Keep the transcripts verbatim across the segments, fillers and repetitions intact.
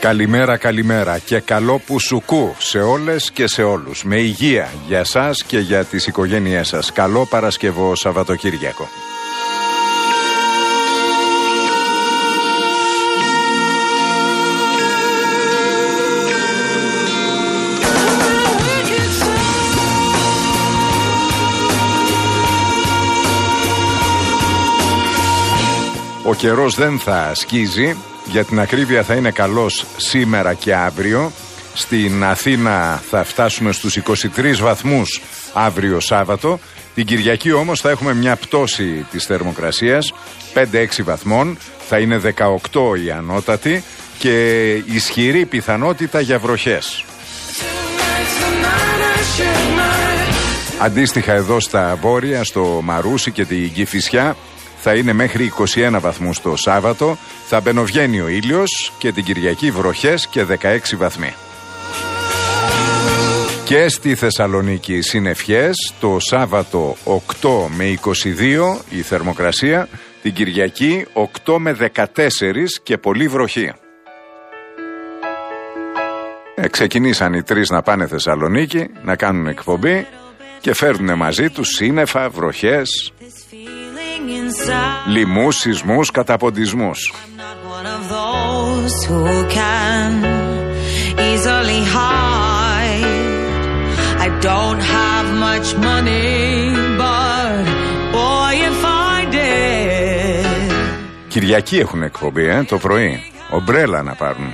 Καλημέρα, καλημέρα και καλό πουσουκού σε όλες και σε όλους. Με υγεία για σας και για τις οικογένειές σας. Καλό Παρασκευό Σαββατοκύριακο. Ο καιρός δεν θα σκίζει, για την ακρίβεια θα είναι καλός σήμερα και αύριο. Στην Αθήνα θα φτάσουμε στους είκοσι τρεις βαθμούς αύριο Σάββατο. Την Κυριακή όμως θα έχουμε μια πτώση της θερμοκρασίας πέντε έξι βαθμών, θα είναι δεκαοκτώ η ανώτατη και ισχυρή πιθανότητα για βροχές. Αντίστοιχα εδώ στα βόρεια, στο Μαρούσι και την Κηφισιά, θα είναι μέχρι είκοσι ένα βαθμούς το Σάββατο, θα μπαινοβγαίνει ο ήλιος και την Κυριακή βροχές και δεκαέξι βαθμοί. Και στη Θεσσαλονίκη συννεφιές, το Σάββατο οκτώ με είκοσι δύο η θερμοκρασία, την Κυριακή οκτώ με δεκατέσσερα και πολύ βροχή. Ε, ξεκινήσαν οι τρεις να πάνε Θεσσαλονίκη, να κάνουν εκπομπή και φέρνουν μαζί τους σύννεφα, βροχές, λοιμούς, σεισμούς, καταποντισμούς. Κυριακή έχουν εκπομπή, ε, το πρωί. Ομπρέλα να πάρουν.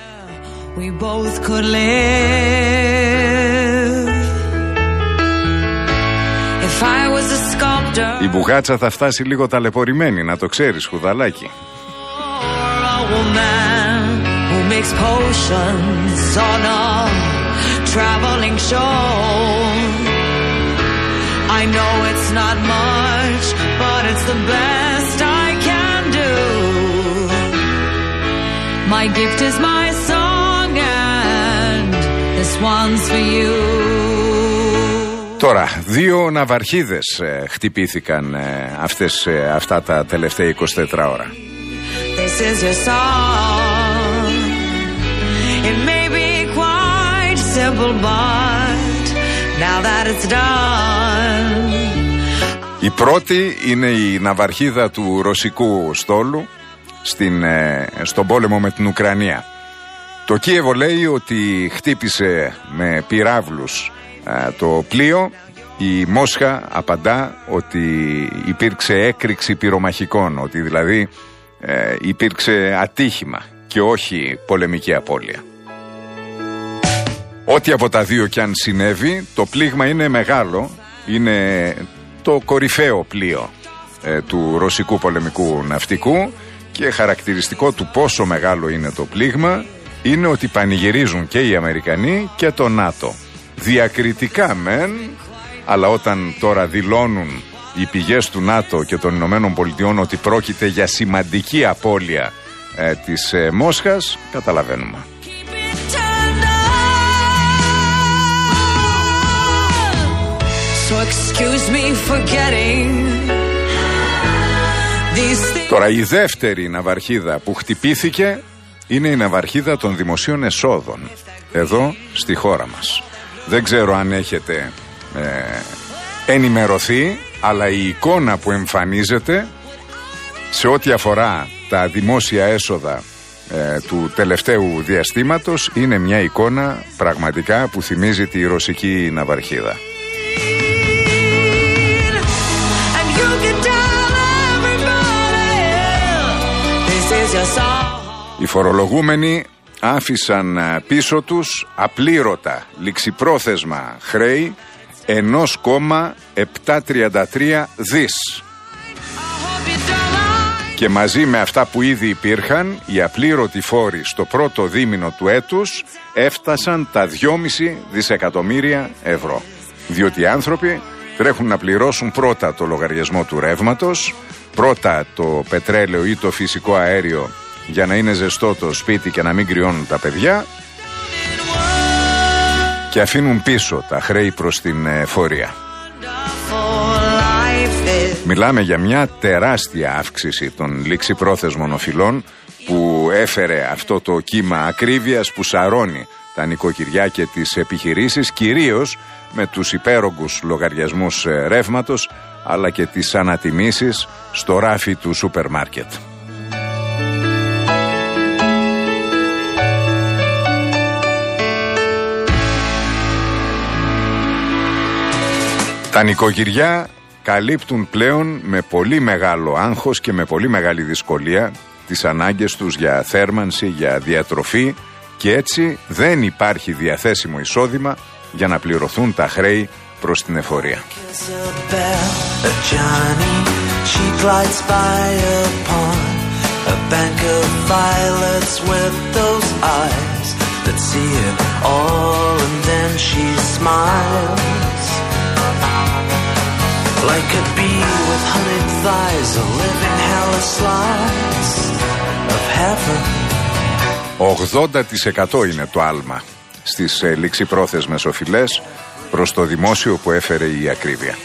Η μπουγάτσα θα φτάσει λίγο ταλαιπωρημένη, να το ξέρεις, χουδαλάκι. My gift is my song and this one's for you. Τώρα, δύο ναυαρχίδες ε, χτυπήθηκαν ε, αυτές, ε, αυτά τα τελευταία είκοσι τέσσερις ώρα. This is your song. It may be quite simple, but now that it's done. Η πρώτη είναι η ναυαρχίδα του ρωσικού στόλου στην, ε, στον πόλεμο με την Ουκρανία. Το Κίεβο λέει ότι χτύπησε με πυράβλους το πλοίο. Η Μόσχα απαντά ότι υπήρξε έκρηξη πυρομαχικών, ότι δηλαδή ε, υπήρξε ατύχημα και όχι πολεμική απώλεια. Ό,τι από τα δύο κι αν συνέβη, το πλήγμα είναι μεγάλο, είναι το κορυφαίο πλοίο ε, του ρωσικού πολεμικού ναυτικού και χαρακτηριστικό του πόσο μεγάλο είναι το πλήγμα είναι ότι πανηγυρίζουν και οι Αμερικανοί και το ΝΑΤΟ. Διακριτικά μεν, αλλά όταν τώρα δηλώνουν οι πηγές του ΝΑΤΟ και των Ηνωμένων Πολιτειών ότι πρόκειται για σημαντική απώλεια ε, της ε, Μόσχας, καταλαβαίνουμε. So excuse me for getting these... Τώρα η δεύτερη ναυαρχίδα που χτυπήθηκε είναι η ναυαρχίδα των δημοσίων εσόδων εδώ στη χώρα μας. Δεν ξέρω αν έχετε ε, ενημερωθεί, αλλά η εικόνα που εμφανίζεται σε ό,τι αφορά τα δημόσια έσοδα ε, του τελευταίου διαστήματος είναι μια εικόνα πραγματικά που θυμίζει τη ρωσική ναυαρχίδα. Οι φορολογούμενοι άφησαν πίσω τους απλήρωτα ληξιπρόθεσμα χρέη ένα κόμμα επτακόσια τριάντα τρία δις. Και μαζί με αυτά που ήδη υπήρχαν, οι απλήρωτοι φόροι στο πρώτο δίμηνο του έτους έφτασαν τα δυόμισι δισεκατομμύρια ευρώ. Διότι οι άνθρωποι τρέχουν να πληρώσουν πρώτα το λογαριασμό του ρεύματος, πρώτα το πετρέλαιο ή το φυσικό αέριο για να είναι ζεστό το σπίτι και να μην κρυώνουν τα παιδιά, και αφήνουν πίσω τα χρέη προς την εφορία. Μιλάμε για μια τεράστια αύξηση των ληξιπρόθεσμων οφειλών που έφερε αυτό το κύμα ακρίβειας που σαρώνει τα νοικοκυριά και τις επιχειρήσεις, κυρίως με τους υπέρογκους λογαριασμούς ρεύματος, αλλά και τις ανατιμήσεις στο ράφι του σούπερ μάρκετ. Τα νοικοκυριά καλύπτουν πλέον με πολύ μεγάλο άγχος και με πολύ μεγάλη δυσκολία τις ανάγκες τους για θέρμανση, για διατροφή, και έτσι δεν υπάρχει διαθέσιμο εισόδημα για να πληρωθούν τα χρέη προς την εφορία. Like a bee with honeyed thighs, a living hell a slice of heaven. ογδόντα τοις εκατό είναι το άλμα στις ε, ληξιπρόθεσμες οφειλές προς το δημόσιο που έφερε η ακρίβεια.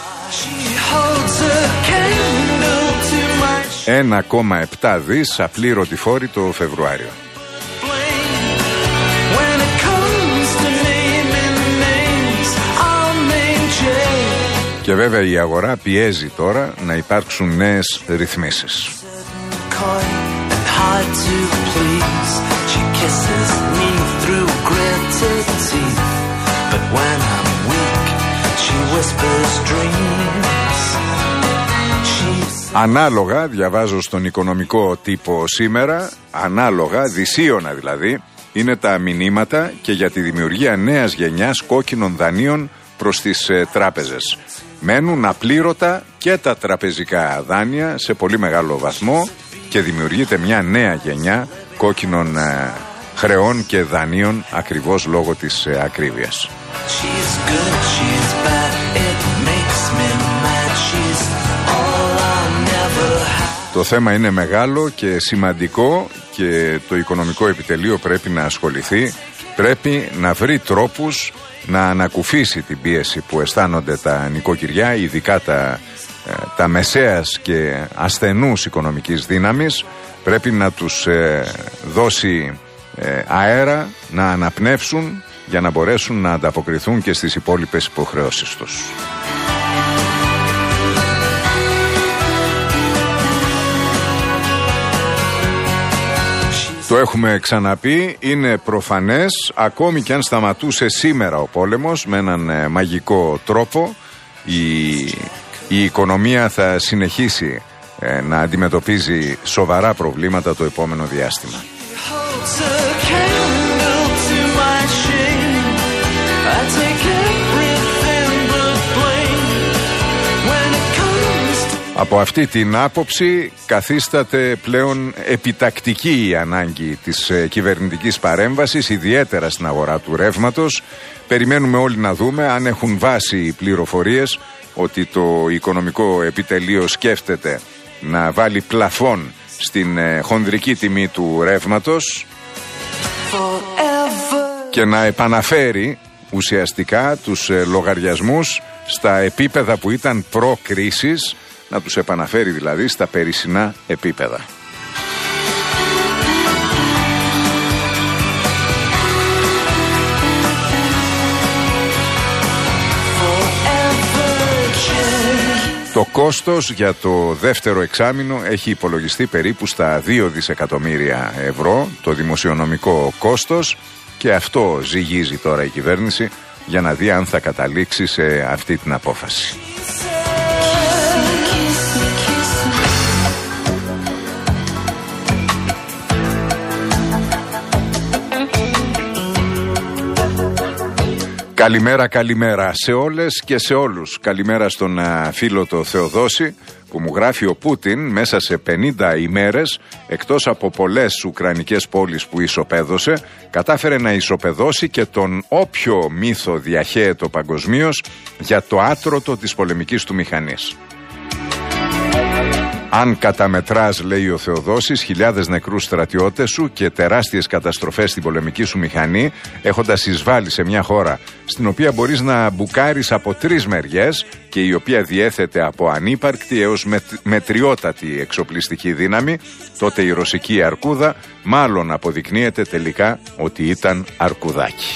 ένα κόμμα επτά δις απλήρωτη φόρη το Φεβρουάριο. Και βέβαια η αγορά πιέζει τώρα να υπάρξουν νέες ρυθμίσεις. Ανάλογα, διαβάζω στον οικονομικό τύπο σήμερα, ανάλογα, δυσίωνα δηλαδή, είναι τα μηνύματα και για τη δημιουργία νέας γενιάς κόκκινων δανείων προς τις ε, τράπεζες. Μένουν απλήρωτα και τα τραπεζικά δάνεια σε πολύ μεγάλο βαθμό και δημιουργείται μια νέα γενιά κόκκινων ε, χρεών και δανείων ακριβώς λόγω της ε, ακρίβειας. Το θέμα είναι μεγάλο και σημαντικό και το οικονομικό επιτελείο πρέπει να ασχοληθεί, πρέπει να βρει τρόπους να ανακουφίσει την πίεση που αισθάνονται τα νοικοκυριά, ειδικά τα, τα μεσαίας και ασθενούς οικονομικής δύναμης. Πρέπει να τους ε, δώσει ε, αέρα να αναπνεύσουν για να μπορέσουν να ανταποκριθούν και στις υπόλοιπες υποχρεώσεις τους. Το έχουμε ξαναπεί, είναι προφανές, ακόμη και αν σταματούσε σήμερα ο πόλεμος με έναν ε, μαγικό τρόπο, η, η οικονομία θα συνεχίσει ε, να αντιμετωπίζει σοβαρά προβλήματα το επόμενο διάστημα. Από αυτή την άποψη καθίσταται πλέον επιτακτική η ανάγκη της ε, κυβερνητικής παρέμβασης, ιδιαίτερα στην αγορά του ρεύματος. Περιμένουμε όλοι να δούμε αν έχουν βάση οι πληροφορίες ότι το οικονομικό επιτελείο σκέφτεται να βάλει πλαφόν στην ε, χονδρική τιμή του ρεύματος και να επαναφέρει ουσιαστικά τους ε, λογαριασμούς στα επίπεδα που ήταν προ-κρίσης, να τους επαναφέρει δηλαδή στα περσινά επίπεδα. Το κόστος για το δεύτερο εξάμηνο έχει υπολογιστεί περίπου στα δύο δισεκατομμύρια ευρώ, το δημοσιονομικό κόστος, και αυτό ζυγίζει τώρα η κυβέρνηση για να δει αν θα καταλήξει σε αυτή την απόφαση. Καλημέρα, καλημέρα σε όλες και σε όλους. Καλημέρα στον α, φίλο το Θεοδόση που μου γράφει: ο Πούτιν μέσα σε πενήντα ημέρες, εκτός από πολλές ουκρανικές πόλεις που ισοπαίδωσε, κατάφερε να ισοπεδώσει και τον όποιο μύθο διαχέεται παγκοσμίως για το άτρωτο της πολεμικής του μηχανής. Αν καταμετράς, λέει ο Θεοδόσης, χιλιάδες νεκρούς στρατιώτες σου και τεράστιες καταστροφές στην πολεμική σου μηχανή, έχοντας εισβάλει σε μια χώρα στην οποία μπορείς να μπουκάρεις από τρεις μεριές και η οποία διέθετε από ανύπαρκτη έως με, μετριότατη εξοπλιστική δύναμη, τότε η ρωσική αρκούδα μάλλον αποδεικνύεται τελικά ότι ήταν αρκουδάκι.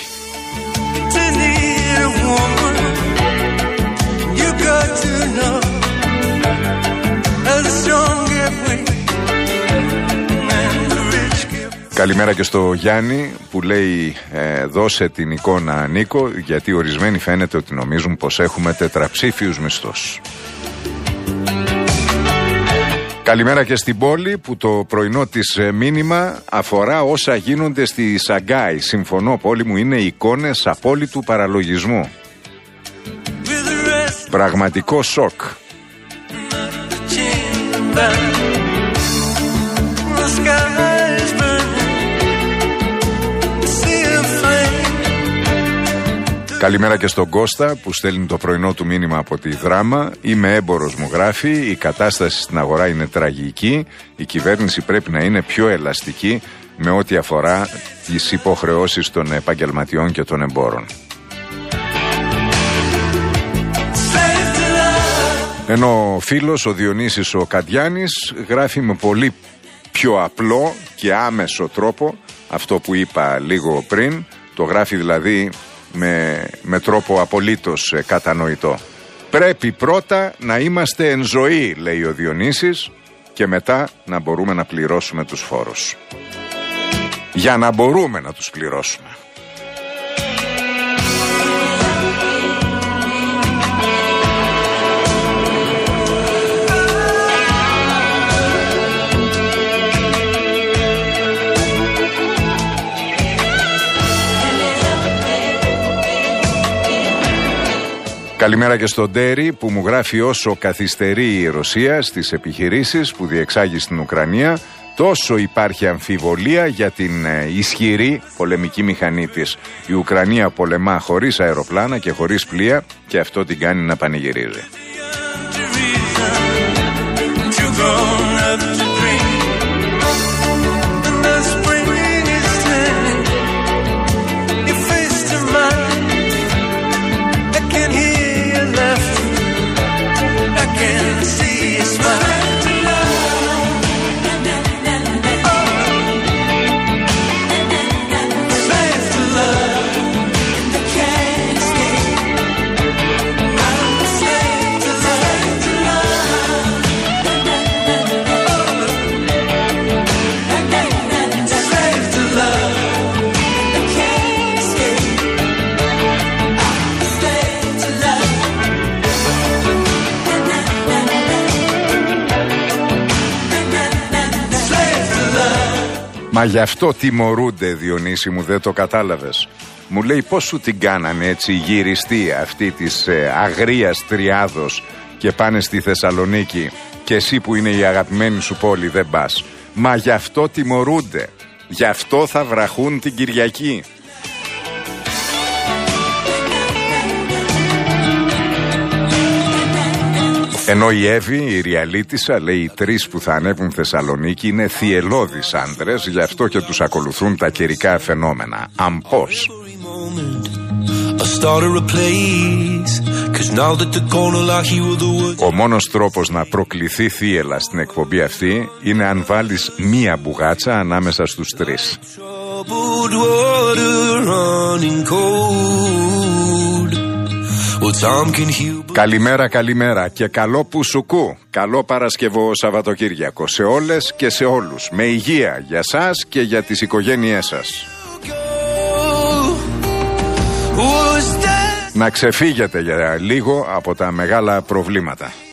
Καλημέρα και στο Γιάννη που λέει ε, δώσε την εικόνα Νίκο, γιατί ορισμένοι φαίνεται ότι νομίζουν πως έχουμε τετραψήφιους μισθούς. Καλημέρα και στην πόλη που το πρωινό της μήνυμα αφορά όσα γίνονται στη Σαγκάη. Συμφωνώ, πόλη μου, είναι εικόνες απόλυτου παραλογισμού. Πραγματικό σοκ. Καλημέρα και στον Κώστα που στέλνει το πρωινό του μήνυμα από τη Δράμα. Είμαι έμπορος, μου γράφει. Η κατάσταση στην αγορά είναι τραγική. Η κυβέρνηση πρέπει να είναι πιο ελαστική με ό,τι αφορά τις υποχρεώσεις των επαγγελματιών και των εμπόρων. Ενώ ο φίλος, ο Διονύσης ο Καντιάνης, γράφει με πολύ πιο απλό και άμεσο τρόπο αυτό που είπα λίγο πριν. Το γράφει δηλαδή με, με τρόπο απολύτως κατανοητό. Πρέπει πρώτα να είμαστε εν ζωή, λέει ο Διονύσης, και μετά να μπορούμε να πληρώσουμε τους φόρους. Για να μπορούμε να τους πληρώσουμε. Καλημέρα και στον Τέρι που μου γράφει όσο καθυστερεί η Ρωσία στις επιχειρήσεις που διεξάγει στην Ουκρανία, τόσο υπάρχει αμφιβολία για την ισχυρή πολεμική μηχανή της. Η Ουκρανία πολεμά χωρίς αεροπλάνα και χωρίς πλοία και αυτό την κάνει να πανηγυρίζει. Μα γι' αυτό τιμωρούνται, Διονύση μου, δεν το κατάλαβες. Μου λέει πώς σου την κάνανε έτσι γυριστή αυτή της ε, αγρίας τριάδος και πάνε στη Θεσσαλονίκη και εσύ που είναι η αγαπημένη σου πόλη δεν πας. Μα γι' αυτό τιμωρούνται. Γι' αυτό θα βραχούν την Κυριακή. Ενώ η Εύη, η Ριαλίτισσα, λέει οι τρεις που θα ανέβουν Θεσσαλονίκη είναι θυελώδεις άντρες, γι' αυτό και τους ακολουθούν τα καιρικά φαινόμενα. Αμπός. Ο μόνος τρόπος να προκληθεί θύελα στην εκπομπή αυτή είναι αν βάλεις μία μπουγάτσα ανάμεσα στους τρεις. Καλημέρα, καλημέρα και καλό πουσουκού. Καλό Παρασκευό Σαββατοκύριακο σε όλες και σε όλους. Με υγεία για σας και για τις οικογένειές σας. Να ξεφύγετε για λίγο από τα μεγάλα προβλήματα.